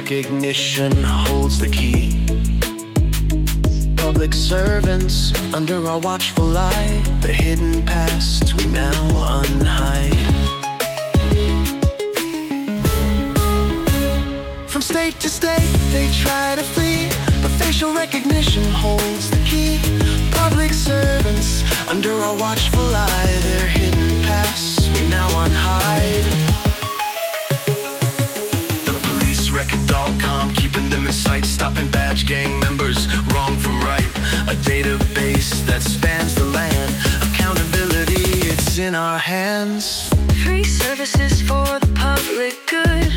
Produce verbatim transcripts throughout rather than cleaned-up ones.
recognition holds the key. Public servants under our watchful eye, the hidden past we now unhide. From state to state they try to flee, but facial recognition holds the key. Public servants under our watchful eye, their hidden pasts we now unhide. The police record dot com, keeping them in sight, stopping badge gang members, wrong from right. A database that spans the land, accountability, it's in our hands. Free services for the public good.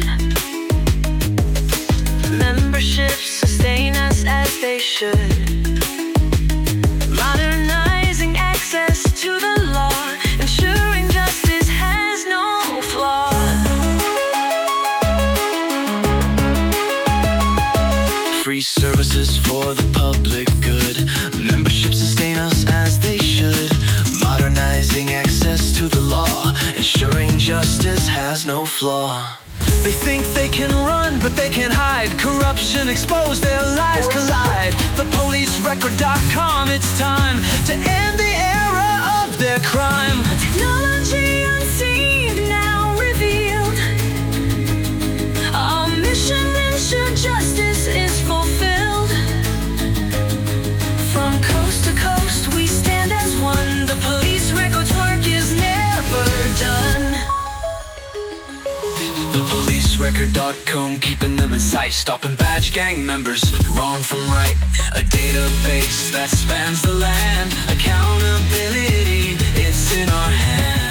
Memberships sustain us as they should. Modernizing access to the law, ensuring justice has no flaw. Free services for the public good. Memberships sustain us as they should. Modernizing access to the law, ensuring justice has no flaw. They think they can run, but they can't hide. Corruption exposed, their lives collide. The police record dot com, it's time to end the era of their crime. Technology unseen, now revealed. Our mission ensure justice is fulfilled. From coast to coast we stand as one. The police record's work is never done. The police record dot com, keeping them in sight, stopping badge gang members, wrong from right. A database that spans the land, accountability, it's in our hands.